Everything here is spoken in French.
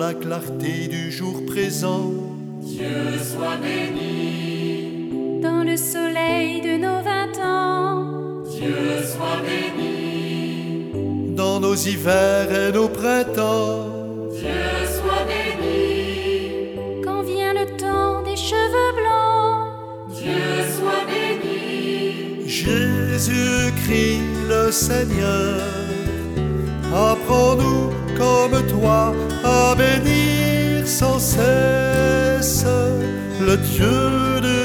la clarté du jour présent. Dieu soit béni. Dans le soleil de nos 20 ans, Dieu soit béni. Dans nos hivers et nos printemps, Dieu soit béni. quand vient le temps des cheveux blancs, Dieu soit béni. Jésus-Christ le Seigneur, apprends-nous comme toi à bénir sans cesse le Dieu de